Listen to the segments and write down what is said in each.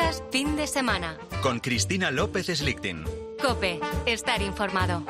Noticias fin de semana. Con Cristina López Slichting. COPE. Estar informado.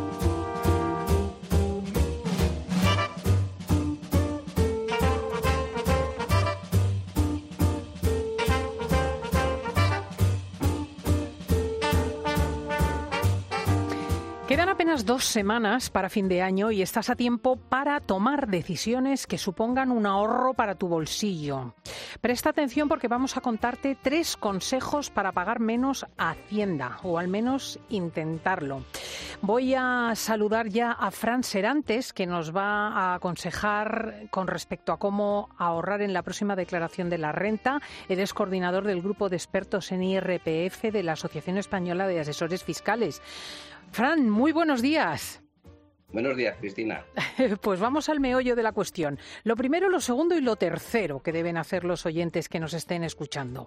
Quedan apenas 2 semanas para fin de año y estás a tiempo para tomar decisiones que supongan un ahorro para tu bolsillo. Presta atención porque vamos a contarte 3 consejos para pagar menos a Hacienda, o al menos intentarlo. Voy a saludar ya a Fran Serantes, que nos va a aconsejar con respecto a cómo ahorrar en la próxima declaración de la renta. Eres coordinador del grupo de expertos en IRPF de la Asociación Española de Asesores Fiscales. Fran, muy buenos días. Buenos días, Cristina. Pues vamos al meollo de la cuestión. Lo primero, lo segundo y lo tercero que deben hacer los oyentes que nos estén escuchando.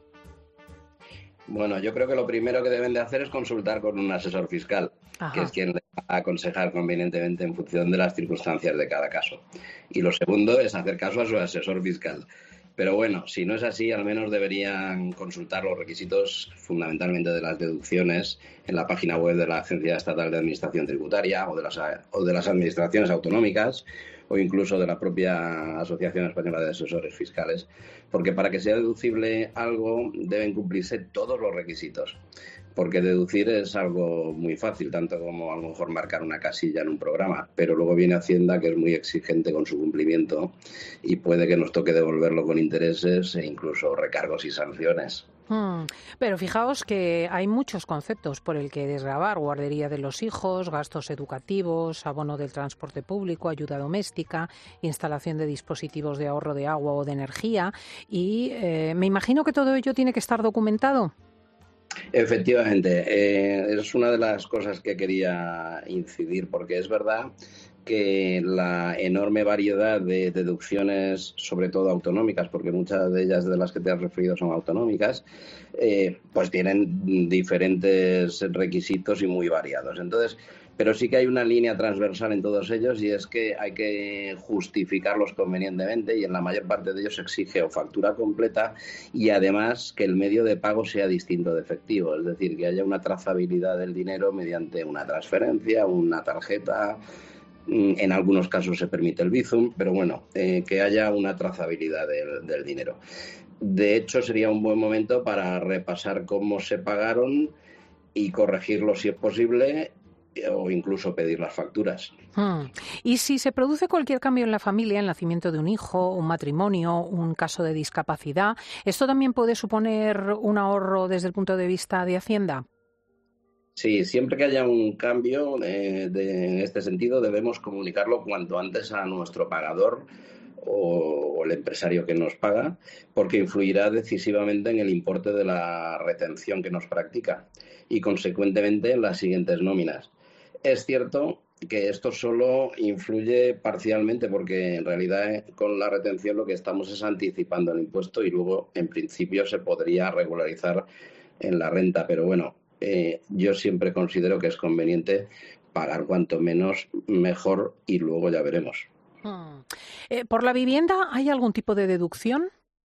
Bueno, yo creo que lo primero que deben de hacer es consultar con un asesor fiscal, que es quien les va a aconsejar convenientemente en función de las circunstancias de cada caso. Y lo segundo es hacer caso a su asesor fiscal. Pero bueno, si no es así, al menos deberían consultar los requisitos fundamentalmente de las deducciones en la página web de la Agencia Estatal de Administración Tributaria o de las administraciones autonómicas o incluso de la propia Asociación Española de Asesores Fiscales, porque para que sea deducible algo deben cumplirse todos los requisitos. Porque deducir es algo muy fácil, tanto como a lo mejor marcar una casilla en un programa, pero luego viene Hacienda, que es muy exigente con su cumplimiento y puede que nos toque devolverlo con intereses e incluso recargos y sanciones. Pero fijaos que hay muchos conceptos por el que desgravar: guardería de los hijos, gastos educativos, abono del transporte público, ayuda doméstica, instalación de dispositivos de ahorro de agua o de energía. Y me imagino que todo ello tiene que estar documentado. Efectivamente, es una de las cosas que quería incidir, porque es verdad que la enorme variedad de deducciones, sobre todo autonómicas, porque muchas de ellas de las que te has referido son autonómicas, pues tienen diferentes requisitos y muy variados. Entonces, pero sí que hay una línea transversal en todos ellos, y es que hay que justificarlos convenientemente, y en la mayor parte de ellos se exige o factura completa y además que el medio de pago sea distinto de efectivo, es decir, que haya una trazabilidad del dinero mediante una transferencia, una tarjeta. En algunos casos se permite el Bizum, pero bueno, que haya una trazabilidad del dinero. De hecho, sería un buen momento para repasar cómo se pagaron y corregirlo si es posible, o incluso pedir las facturas. Y si se produce cualquier cambio en la familia, el nacimiento de un hijo, un matrimonio, un caso de discapacidad, ¿esto también puede suponer un ahorro desde el punto de vista de Hacienda? Sí, siempre que haya un cambio en este sentido debemos comunicarlo cuanto antes a nuestro pagador o el empresario que nos paga, porque influirá decisivamente en el importe de la retención que nos practica y consecuentemente en las siguientes nóminas. Es cierto que esto solo influye parcialmente, porque en realidad con la retención lo que estamos es anticipando el impuesto y luego en principio se podría regularizar en la renta, pero bueno, yo siempre considero que es conveniente pagar cuanto menos mejor y luego ya veremos. ¿Por la vivienda hay algún tipo de deducción?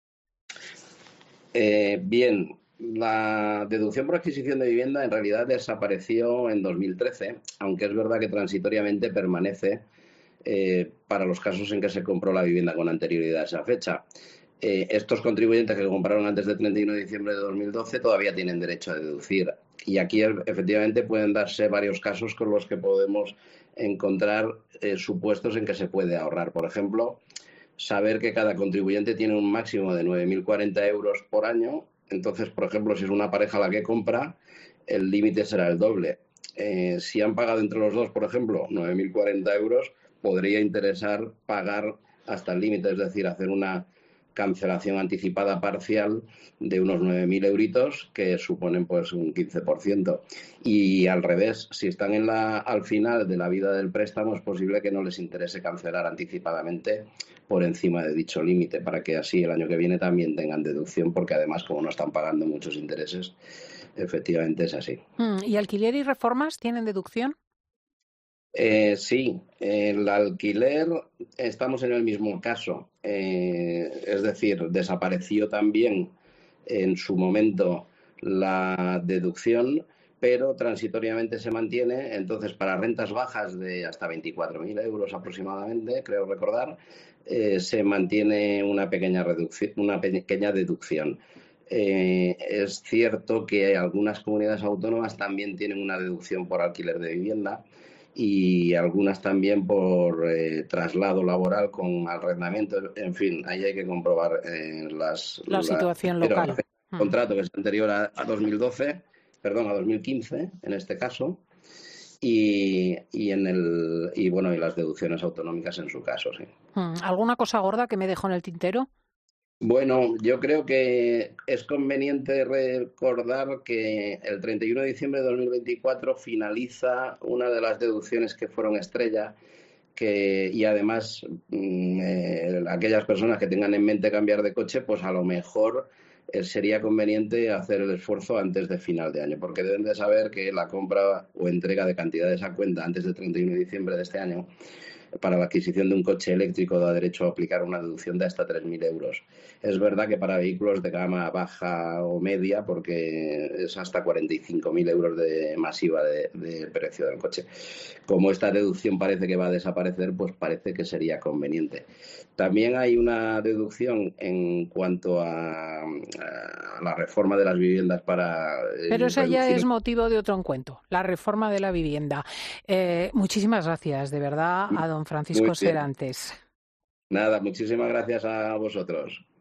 Bien, la deducción por adquisición de vivienda en realidad desapareció en 2013, aunque es verdad que transitoriamente permanece para los casos en que se compró la vivienda con anterioridad a esa fecha. Estos contribuyentes que compraron antes del 31 de diciembre de 2012 todavía tienen derecho a deducir. Y aquí efectivamente pueden darse varios casos con los que podemos encontrar supuestos en que se puede ahorrar. Por ejemplo, saber que cada contribuyente tiene un máximo de 9.040 euros por año. Entonces, por ejemplo, si es una pareja la que compra, el límite será el doble. Si han pagado entre los dos, por ejemplo, 9.040 euros, podría interesar pagar hasta el límite, es decir, hacer una cancelación anticipada parcial de unos 9.000 euritos, que suponen pues un 15%. Y al revés, si están al final de la vida del préstamo, es posible que no les interese cancelar anticipadamente por encima de dicho límite, para que así el año que viene también tengan deducción, porque además, como no están pagando muchos intereses, efectivamente es así. ¿Y alquiler y reformas tienen deducción? Sí, el alquiler estamos en el mismo caso. Es decir, desapareció también en su momento la deducción, pero transitoriamente se mantiene. Entonces, para rentas bajas de hasta 24.000 euros aproximadamente, creo recordar, se mantiene una pequeña deducción. Es cierto que algunas comunidades autónomas también tienen una deducción por alquiler de vivienda y algunas también por traslado laboral con arrendamiento. En fin, ahí hay que comprobar la situación local. El contrato que es anterior a 2012, perdón, a 2015 en este caso, y las deducciones autonómicas en su caso, sí. ¿Alguna cosa gorda que me dejó en el tintero? Bueno, yo creo que es conveniente recordar que el 31 de diciembre de 2024 finaliza una de las deducciones que fueron estrella, y además aquellas personas que tengan en mente cambiar de coche, pues a lo mejor sería conveniente hacer el esfuerzo antes de final de año, porque deben de saber que la compra o entrega de cantidades a cuenta antes del 31 de diciembre de este año para la adquisición de un coche eléctrico da derecho a aplicar una deducción de hasta 3.000 euros. Es verdad que para vehículos de gama baja o media, porque es hasta 45.000 euros de masiva de precio del coche. Como esta deducción parece que va a desaparecer, pues parece que sería conveniente. También hay una deducción en cuanto a la reforma de las viviendas para... Pero esa ya es motivo de otro encuentro, la reforma de la vivienda. Muchísimas gracias, de verdad, a don Francisco Serantes. Nada, muchísimas gracias a vosotros.